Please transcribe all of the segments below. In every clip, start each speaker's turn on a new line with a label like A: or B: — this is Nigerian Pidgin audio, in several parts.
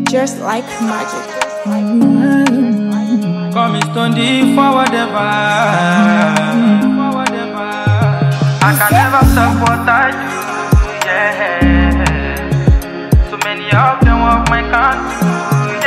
A: just like magic.
B: Come Stondy forward ever. I can never stop what I do, yeah. So many of them of my country,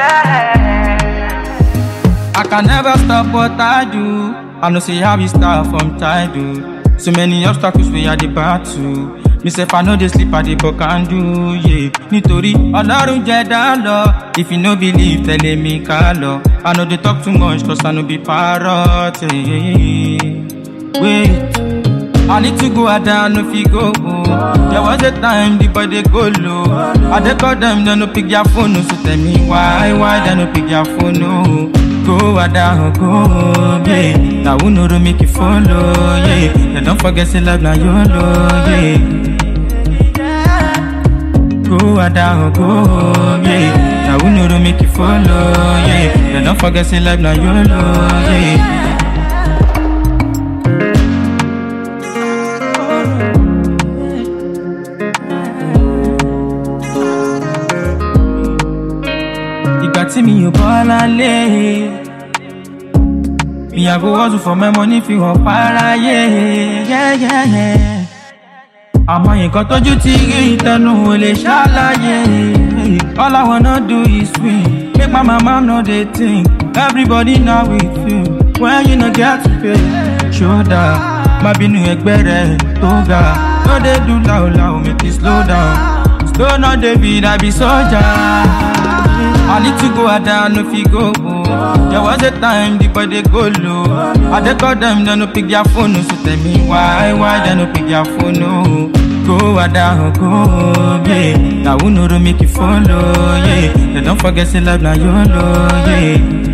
B: yeah. I can never stop what I do. I know say how we start from childhood. So many obstacles we are the battle. Me say if I know they sleep at the book and do, yeah. Nítorí Ọlọ́run jẹ́ dá lọ. If you no believe, tell me ká lọ. I know they talk too much cause I no be parrot, yeah. Wait, I need to go out there, no fi go. There was a time the boy they go low. I they call them, they no pick their phone, no. So tell me why they no pick their phone, no. Go out there, go, yeah. Now who know to make you follow, yeah. They don't forget say love now YOLO, yeah. Go out there, go, yeah. Now who know to make you follow, yeah. They don't forget say love now YOLO, yeah. See me you ball and lay. Me I go hustle for my money if you want para, yeah. Àmọ́ nǹkan tójú ti rí ìtẹnu ò lè ṣàlàyé. All I wanna do is win. Make my mama know they think. Everybody now with you. When you no get to pay. Shoulder, má bínú ẹgbẹ́ rẹ̀ tó ga. No dey do loud, make it slow down. Slow no David, I be soldier. I need to go out there, no fi go. There was a time the boy they go low. I they call them, they no pick their phone, no. So tell me why they no pick their phone, no. Go out there, go, yeah. Now who know to make you follow, yeah. They don't forget say love now YOLO, yeah.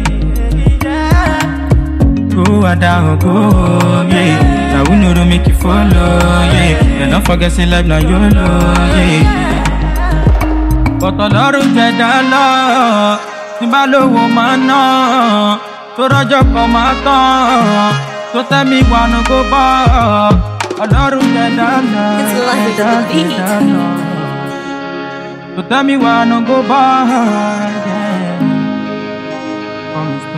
B: Go out there, go, yeah. Now who know to make you follow, yeah. They don't forget say love now YOLO, yeah. But Ọlọ́run jẹ́ dá lọ, tí bá lówó máa ná, tó rọ́jọ́ kan máa tán, tó tẹ́mi wà nù kó bọ́. Ọlọ́run jẹ́ dá lọ, tó tẹ́mi wà nù kó bọ́.